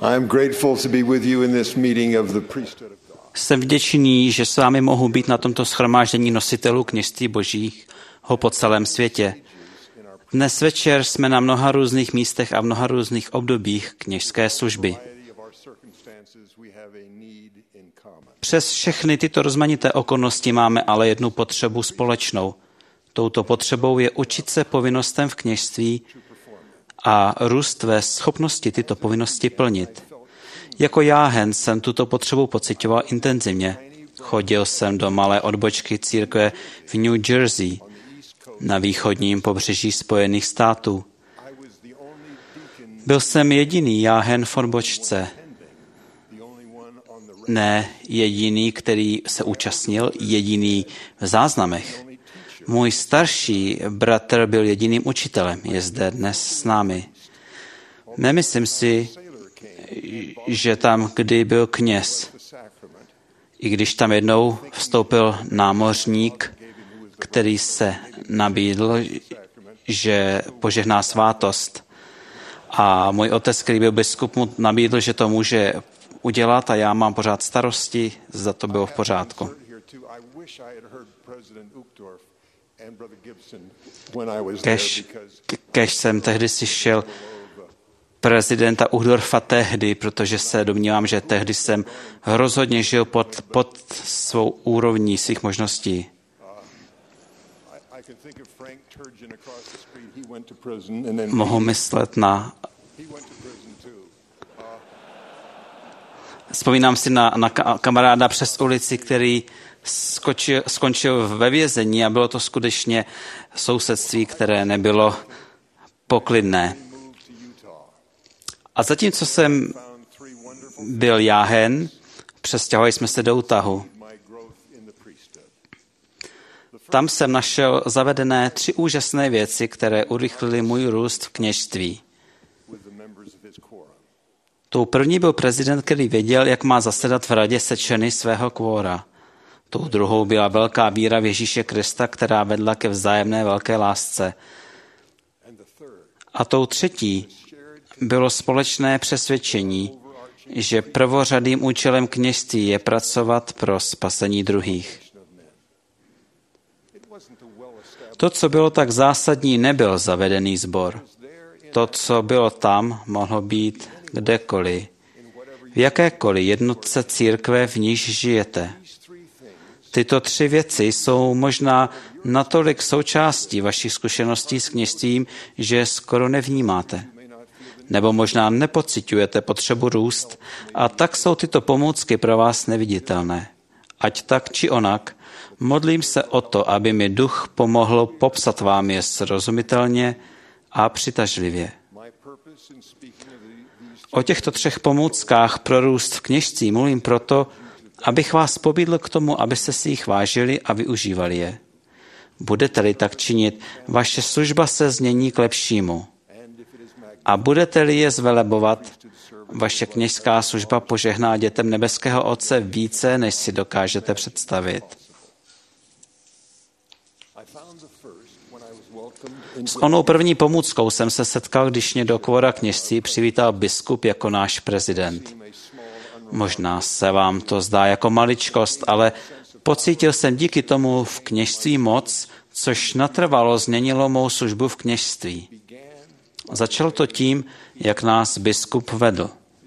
Jsem vděčný, že s vámi mohu být na tomto shromáždění nositelů kněžství Božího po celém světě. Dnes večer jsme na mnoha různých místech a v mnoha různých obdobích kněžské služby. Přes všechny tyto rozmanité okolnosti máme ale jednu potřebu společnou. Touto potřebou je učit se povinnostem v kněžství a růst ve schopnosti tyto povinnosti plnit. Jako jáhen jsem tuto potřebu pociťoval intenzivně. Chodil jsem do malé odbočky církve v New Jersey, na východním pobřeží Spojených států. Byl jsem jediný jáhen v odbočce. Ne jediný, který se účastnil, jediný v záznamech. Můj starší bratr byl jediným učitelem, je zde dnes s námi. Nemyslím si, že tam kdy byl kněz. I když tam jednou vstoupil námořník, který se nabídl, že požehná svátost. A můj otec, který byl biskup, mu nabídl, že to může udělat a já mám pořád starosti, zda to bylo v pořádku. Kež jsem tehdy slyšel prezidenta Uchtdorfa tehdy, protože se domnívám, že tehdy jsem rozhodně žil pod svou úrovní svých možností. Mohu myslet na... Vzpomínám si na kamaráda přes ulici, který skončil ve vězení a bylo to skutečně sousedství, které nebylo poklidné. A zatímco jsem byl jáhen, přestěhovali jsme se do Utahu. Tam jsem našel zavedené 3 úžasné věci, které urychlily můj růst v kněžství. Tou první byl prezident, který věděl, jak má zasedat v radě se členy svého kvóra. Tou druhou byla velká víra v Ježíše Krista, která vedla ke vzájemné velké lásce. A tou třetí bylo společné přesvědčení, že prvořadým účelem kněžství je pracovat pro spasení druhých. To, co bylo tak zásadní, nebyl zavedený sbor. To, co bylo tam, mohlo být kdekoliv, v jakékoliv jednotce církve, v níž žijete. Tyto 3 věci jsou možná natolik součástí vašich zkušeností s kněžstvím, že je skoro nevnímáte. Nebo možná nepociťujete potřebu růst a tak jsou tyto pomůcky pro vás neviditelné. Ať tak či onak, modlím se o to, aby mi duch pomohl popsat vám je srozumitelně a přitažlivě. O těchto 3 pomůckách pro růst v kněžství mluvím proto, abych vás pobídl k tomu, abyste si jich vážili a využívali je. Budete-li tak činit, vaše služba se změní k lepšímu. A budete-li je zvelebovat, vaše kněžská služba požehná dětem nebeského Otce více, než si dokážete představit. S onou první pomůckou jsem se setkal, když mě do kvora kněžství přivítal biskup jako náš prezident. Možná se vám to zdá jako maličkost, ale pocítil jsem díky tomu v kněžství moc, což natrvalo změnilo mou službu v kněžství. Začal to tím, jak nás biskup vedl.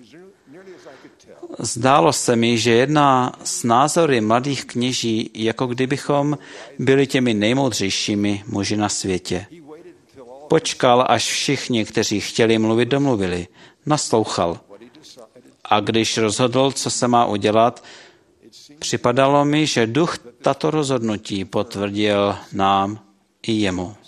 Zdálo se mi, že jedná s názory mladých kněží, jako kdybychom byli těmi nejmoudřejšími muži na světě. Počkal, až všichni, kteří chtěli mluvit, domluvili. Naslouchal. A když rozhodl, co se má udělat, připadalo mi, že duch tato rozhodnutí potvrdil nám i jemu.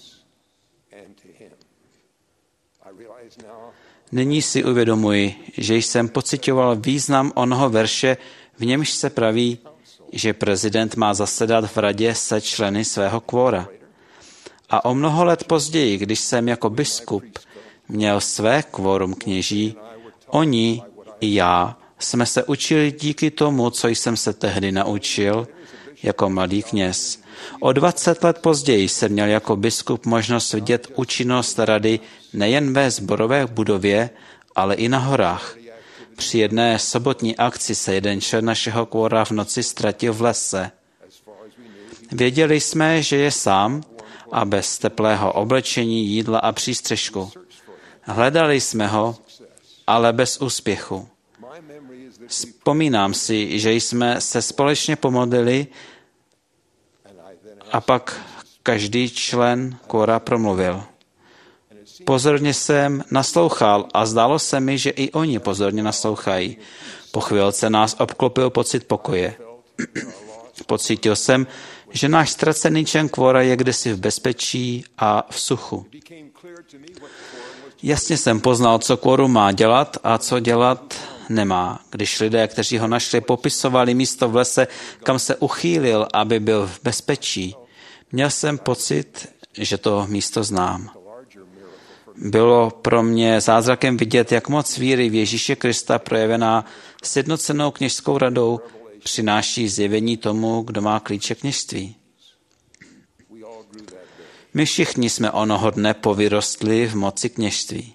Nyní si uvědomuji, že jsem pociťoval význam onoho verše, v němž se praví, že prezident má zasedat v radě se členy svého kvóra. A o mnoho let později, když jsem jako biskup měl své kvórum kněží, oni i já jsme se učili díky tomu, co jsem se tehdy naučil jako mladý kněz. O 20 let později jsem měl jako biskup možnost vidět účinnost rady nejen ve sborové budově, ale i na horách. Při jedné sobotní akci se jeden člen našeho kvora v noci ztratil v lese. Věděli jsme, že je sám a bez teplého oblečení, jídla a přístřešku. Hledali jsme ho, ale bez úspěchu. Vzpomínám si, že jsme se společně pomodlili a pak každý člen kvora promluvil. Pozorně jsem naslouchal a zdálo se mi, že i oni pozorně naslouchají. Po chvilce nás obklopil pocit pokoje. Pocítil jsem, že náš ztracený člen kvora je kdesi v bezpečí a v suchu. Jasně jsem poznal, co kvorum má dělat a co dělat nemá. Když lidé, kteří ho našli, popisovali místo v lese, kam se uchýlil, aby byl v bezpečí, měl jsem pocit, že to místo znám. Bylo pro mě zázrakem vidět, jak moc víry v Ježíše Krista projevená sjednocenou kněžskou radou přináší zjevení tomu, kdo má klíče kněžství. My všichni jsme onoho dne povyrostli v moci kněžství.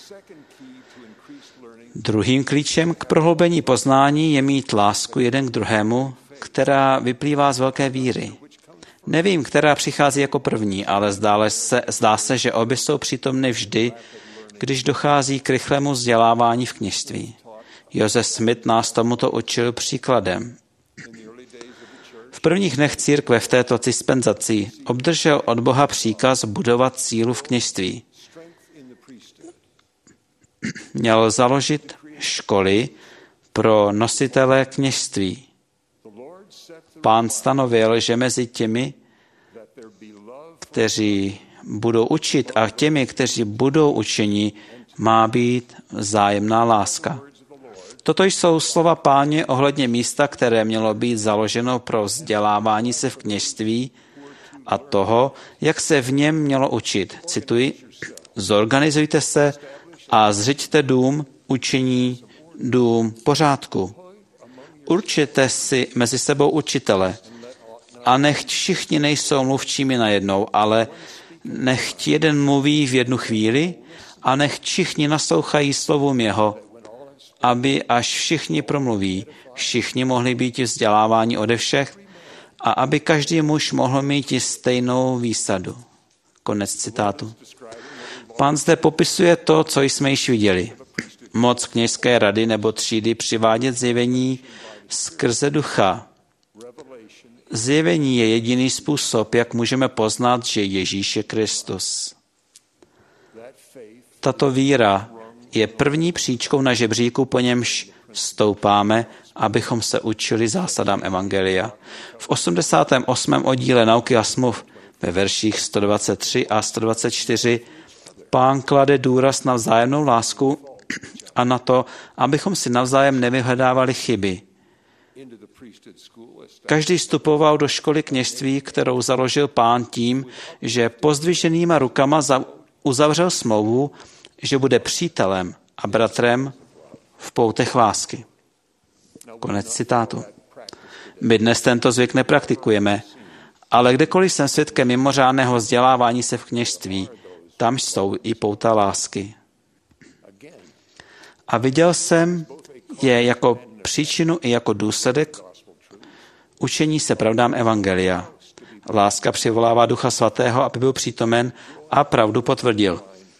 Druhým klíčem k prohloubení poznání je mít lásku jeden k druhému, která vyplývá z velké víry. Nevím, která přichází jako první, ale zdá se, že obě jsou přítomny vždy, když dochází k rychlému vzdělávání v kněžství. Joseph Smith nás tomuto učil příkladem. V prvních dnech církve v této dispenzaci obdržel od Boha příkaz budovat sílu v kněžství. Měl založit školy pro nositele kněžství. Pán stanovil, že mezi těmi, kteří budou učit a těmi, kteří budou učeni, má být vzájemná láska. Toto jsou slova Páně ohledně místa, které mělo být založeno pro vzdělávání se v kněžství a toho, jak se v něm mělo učit. Cituji, zorganizujte se a zřiďte dům učení, dům pořádku. Určite si mezi sebou učitele a nechť všichni nejsou mluvčími najednou, ale nechť jeden mluví v jednu chvíli a nechť všichni naslouchají slovům jeho, aby až všichni promluví, všichni mohli být vzděláváni ode všech a aby každý muž mohl mít stejnou výsadu. Konec citátu. Pán zde popisuje to, co jsme již viděli. Moc kněžské rady nebo třídy přivádět zjevení skrze ducha. Zjevení je jediný způsob, jak můžeme poznat, že Ježíš je Kristus. Tato víra je první příčkou na žebříku, po němž stoupáme, abychom se učili zásadám evangelia. V 88. oddíle Nauky a smluv ve verších 123 a 124 Pán klade důraz na vzájemnou lásku a na to, abychom si navzájem nevyhledávali chyby. Každý vstupoval do školy kněžství, kterou založil Pán tím, že pozdviženýma rukama uzavřel smlouvu, že bude přítelem a bratrem v poutech lásky. Konec citátu. My dnes tento zvyk nepraktikujeme, ale kdekoliv jsem svědkem mimořádného vzdělávání se v kněžství, tam jsou i pouta lásky. A viděl jsem je jako příčinu i jako důsledek učení se pravdám evangelia. Láska přivolává Ducha Svatého, aby byl přítomen a pravdu potvrdil.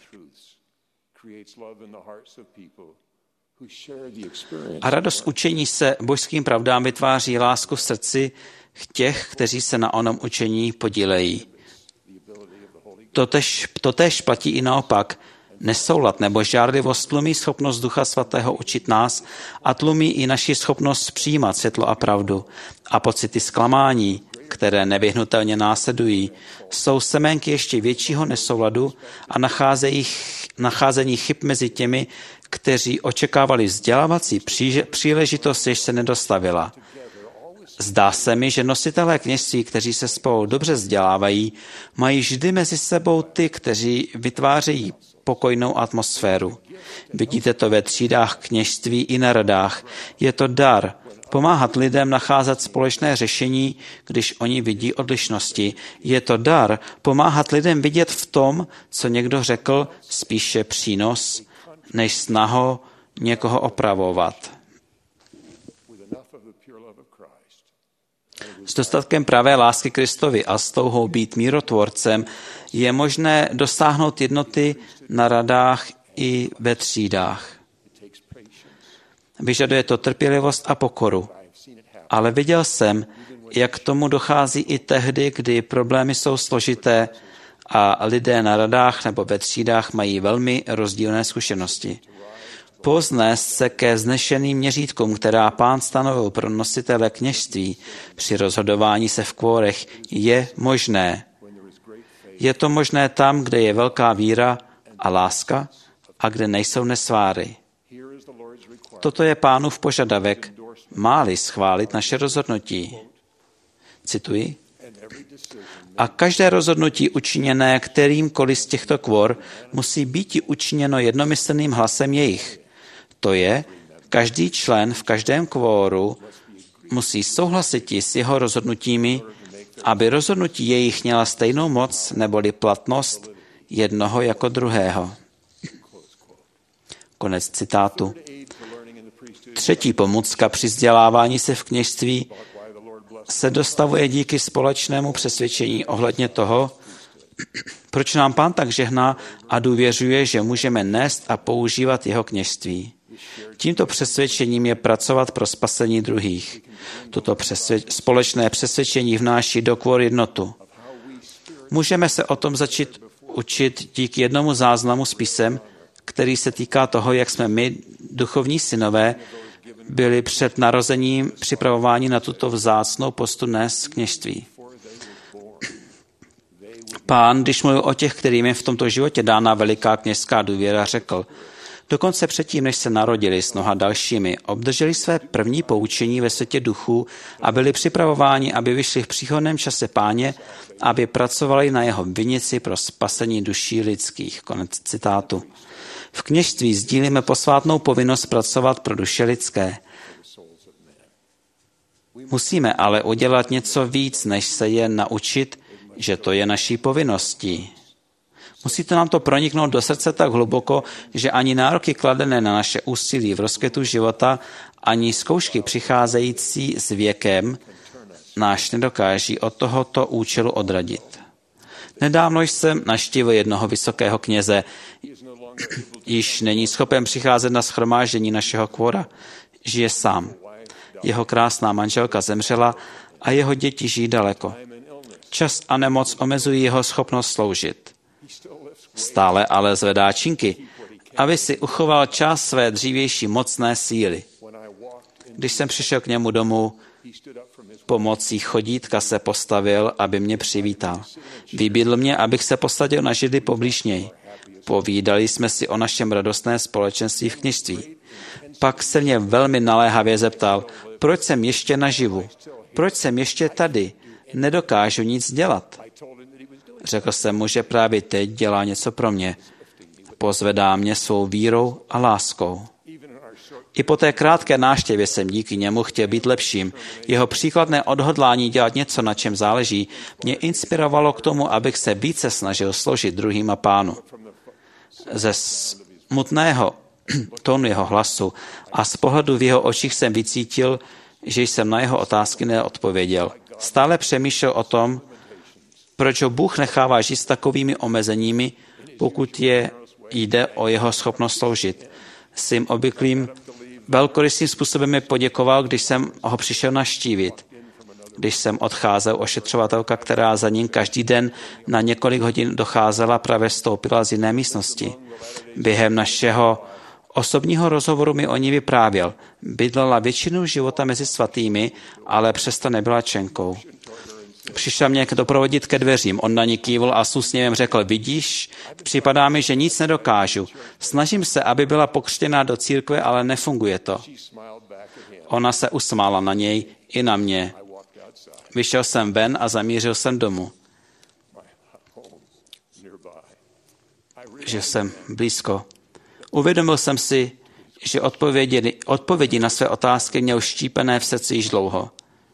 A radost učení se božským pravdám vytváří lásku v srdci těch, kteří se na onom učení podílejí. Totéž platí i naopak. Nesoulad nebo žárlivost tlumí schopnost Ducha Svatého učit nás a tlumí i naši schopnost přijímat světlo a pravdu. A pocity zklamání, které nevyhnutelně následují, jsou semenky ještě většího nesouladu a nacházení chyb mezi těmi, kteří očekávali vzdělávací příležitost, jež se nedostavila. Zdá se mi, že nositelé kněžství, kteří se spolu dobře vzdělávají, mají vždy mezi sebou ty, kteří vytvářejí pokojnou atmosféru. Vidíte to ve třídách kněžství i na radách. Je to dar pomáhat lidem nacházet společné řešení, když oni vidí odlišnosti. Je to dar pomáhat lidem vidět v tom, co někdo řekl, spíše přínos, než snahu někoho opravovat. S dostatkem pravé lásky Kristovi a s touhou být mírotvorcem je možné dosáhnout jednoty na radách i ve třídách. Vyžaduje to trpělivost a pokoru. Ale viděl jsem, jak k tomu dochází i tehdy, kdy problémy jsou složité a lidé na radách nebo ve třídách mají velmi rozdílné zkušenosti. Poznést se ke vznešeným měřítkům, která Pán stanovil pro nositele kněžství při rozhodování se v kvórech, je možné. Je to možné tam, kde je velká víra a láska a kde nejsou nesváry. Toto je Pánův požadavek, má-li schválit naše rozhodnutí. Cituji. A každé rozhodnutí učiněné kterýmkoliv z těchto kvor musí být učiněno jednomyslným hlasem jejich. To je, každý člen v každém kvóru musí souhlasit s jeho rozhodnutími, aby rozhodnutí jejich měla stejnou moc neboli platnost jednoho jako druhého. Konec citátu. Třetí pomůcka při vzdělávání se v kněžství se dostavuje díky společnému přesvědčení ohledně toho, proč nám Pán tak žehná a důvěřuje, že můžeme nést a používat jeho kněžství. Tímto přesvědčením je pracovat pro spasení druhých. Toto společné přesvědčení vnáší do kvor jednotu. Můžeme se o tom začít učit díky jednomu záznamu s písem, který se týká toho, jak jsme my, duchovní synové, byli před narozením připravováni na tuto vzácnou postu nést kněžství. Pán, když mluvil o těch, kterým je v tomto životě dána veliká kněžská důvěra, řekl, dokonce předtím, než se narodili s mnoha dalšími, obdrželi své první poučení ve světě duchů a byli připravováni, aby vyšli v příhodném čase Páně, aby pracovali na jeho vinici pro spasení duší lidských. Konec citátu. V kněžství sdílíme posvátnou povinnost pracovat pro duše lidské. Musíme ale udělat něco víc, než se jen naučit, že to je naší povinností. Musí to nám to proniknout do srdce tak hluboko, že ani nároky kladené na naše úsilí v rozkvětu života, ani zkoušky přicházející s věkem náš nedokáží od tohoto účelu odradit. Nedávno jsem navštívil jednoho vysokého kněze. Již není schopen přicházet na shromáždění našeho kvora. Žije sám. Jeho krásná manželka zemřela a jeho děti žijí daleko. Čas a nemoc omezují jeho schopnost sloužit. Stále ale zvedá činky, aby si uchoval čas své dřívější mocné síly. Když jsem přišel k němu domů, pomocí chodítka se postavil, aby mě přivítal. Vybídl mě, abych se posadil na židli poblíž něj. Povídali jsme si o našem radostné společenství v kněžství. Pak se mě velmi naléhavě zeptal, proč jsem ještě naživu? Proč jsem ještě tady? Nedokážu nic dělat. Řekl jsem mu, že právě teď dělá něco pro mě. Pozvedá mě svou vírou a láskou. I po té krátké návštěvě jsem díky němu chtěl být lepším. Jeho příkladné odhodlání dělat něco, na čem záleží, mě inspirovalo k tomu, abych se více snažil sloužit druhým a Pánu. Ze smutného tónu jeho hlasu a z pohledu v jeho očích jsem vycítil, že jsem na jeho otázky neodpověděl. Stále přemýšlel o tom, proč ho Bůh nechává žít s takovými omezeními, pokud jde o jeho schopnost sloužit. Svým obvyklým velkorysým způsobem mi poděkoval, když jsem ho přišel navštívit. Když jsem odcházel, ošetřovatelka, která za ním každý den na několik hodin docházela, právě vstoupila z jiné místnosti. Během našeho osobního rozhovoru mi o ní vyprávěl. Bydlela většinu života mezi svatými, ale přesto nebyla členkou. Přišel mě doprovodit ke dveřím. On na ní kývl a s úsměvem řekl, vidíš, připadá mi, že nic nedokážu. Snažím se, aby byla pokřtěná do církve, ale nefunguje to. Ona se usmála na něj i na mě. Vyšel jsem ven a zamířil jsem domů. Že jsem blízko. Uvědomil jsem si, že odpovědi na své otázky měl štípené v srdci již dlouho.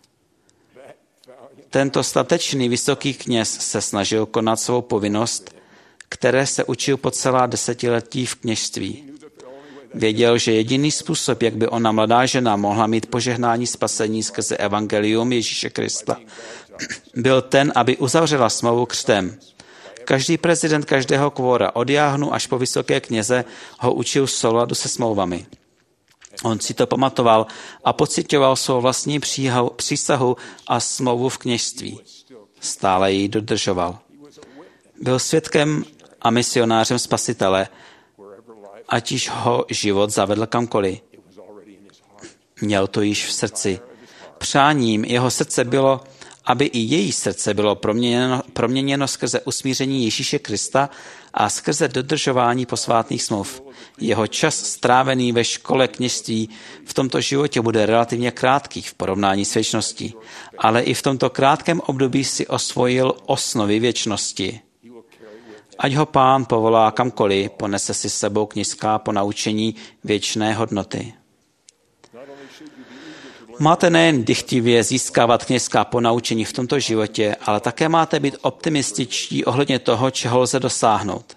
Tento statečný vysoký kněz se snažil konat svou povinnost, které se učil po celá desetiletí v kněžství. Věděl, že jediný způsob, jak by ona mladá žena mohla mít požehnání spasení skrze evangelium Ježíše Krista, byl ten, aby uzavřela smlouvu křtem. Každý prezident každého kvora od jáhnu až po vysoké kněze ho učil v souladu se smlouvami. On si to pamatoval a pociťoval svou vlastní přísahu a smlouvu v kněžství. Stále ji dodržoval. Byl svědkem a misionářem Spasitele, ať již ho život zavedl kamkoliv. Měl to již v srdci. Přáním jeho srdce bylo, aby i její srdce bylo proměněno skrze usmíření Ježíše Krista a skrze dodržování posvátných smluv. Jeho čas strávený ve škole kněžství v tomto životě bude relativně krátký v porovnání s věčností, ale i v tomto krátkém období si osvojil osnovy věčnosti. Ať ho Pán povolá kamkoliv, ponese si s sebou kněžská ponaučení věčné hodnoty. Máte nejen dychtivě získávat kněžská ponaučení v tomto životě, ale také máte být optimističtí ohledně toho, čeho lze dosáhnout.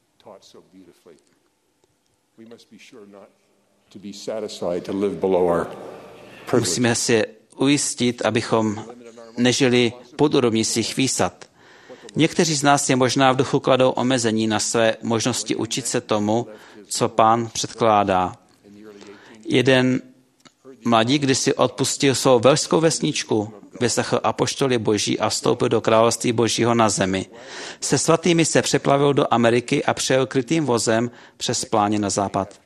Musíme si ujistit, abychom nežili pod úrovní svých výsad. Někteří z nás je možná v duchu kladou omezení na své možnosti učit se tomu, co Pán předkládá. Jeden mladík kdysi odpustil svou velšskou vesničku, vyslechl apoštoly Boží a vstoupil do království Božího na zemi. Se svatými se přeplavil do Ameriky a přejel krytým vozem přes pláně na západ.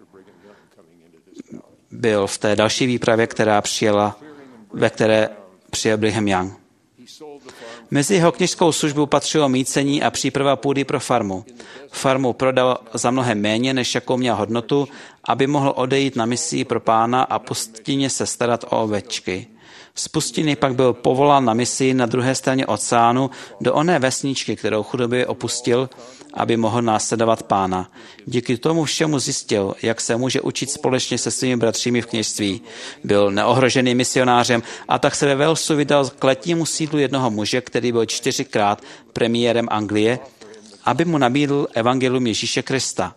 Byl v té další výpravě, ve které přijel Brigham Young. Mezi jeho kněžskou službu patřilo mícení a příprava půdy pro farmu. Farmu prodal za mnohem méně, než jakou měl hodnotu, aby mohl odejít na misii pro Pána a pustině se starat o ovečky. Z pustiny pak byl povolán na misii na druhé straně oceánu do oné vesničky, kterou chudobě opustil, aby mohl následovat Pána. Díky tomu všemu zjistil, jak se může učit společně se svými bratřími v kněžství. Byl neohroženým misionářem a tak se ve Walesu vydal k letnímu sídlu jednoho muže, který byl 4krát premiérem Anglie, aby mu nabídl evangelium Ježíše Krista.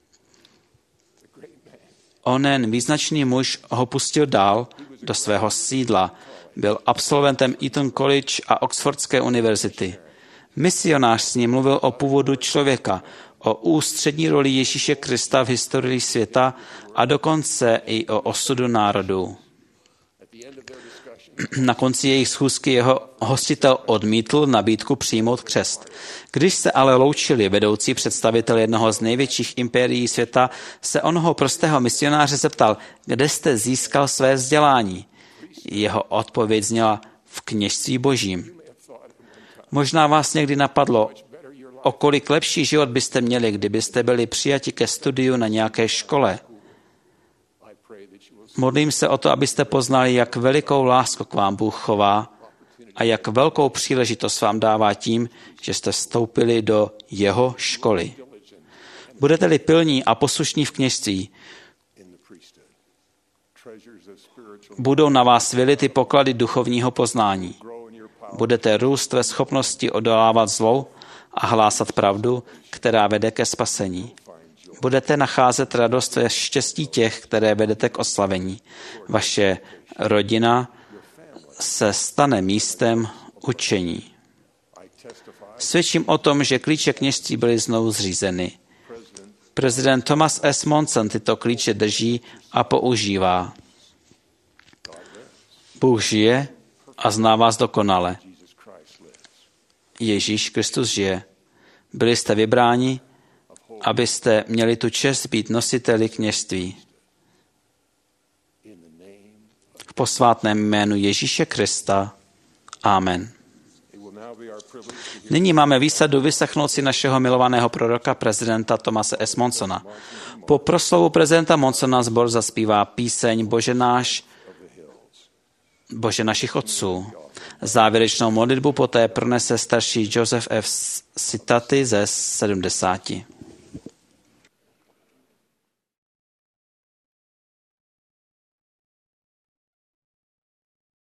Onen význačný muž ho pustil dál do svého sídla. Byl absolventem Eton College a Oxfordské univerzity. Misionář s ním mluvil o původu člověka, o ústřední roli Ježíše Krista v historii světa a dokonce i o osudu národů. Na konci jejich schůzky jeho hostitel odmítl nabídku přijmout křest. Když se ale loučili, vedoucí představitel jednoho z největších impérií světa se onoho prostého misionáře zeptal, kde jste získal své vzdělání. Jeho odpověď zněla v kněžství Božím. Možná vás někdy napadlo, o kolik lepší život byste měli, kdybyste byli přijati ke studiu na nějaké škole. Modlím se o to, abyste poznali, jak velikou lásku k vám Bůh chová a jak velkou příležitost vám dává tím, že jste vstoupili do jeho školy. Budete-li pilní a poslušní v kněžství, budou na vás vylity poklady duchovního poznání. Budete růst ve schopnosti odolávat zlou a hlásat pravdu, která vede ke spasení. Budete nacházet radost ve štěstí těch, které vedete k oslavení. Vaše rodina se stane místem učení. Svědčím o tom, že klíče kněžství byly znovu zřízeny. Prezident Thomas S. Monson tyto klíče drží a používá. Bůh žije a zná vás dokonale. Ježíš Kristus žije. Byli jste vybráni, abyste měli tu čest být nositeli kněžství. V posvátném jménu Ježíše Krista. Amen. Nyní máme výsadu vyslechnout si našeho milovaného proroka, prezidenta Thomase S. Monsona. Po proslovu prezidenta Monsona sbor zaspívá píseň Bože našich otců. Závěrečnou modlitbu poté pronese starší Joseph F. Citaty ze 70.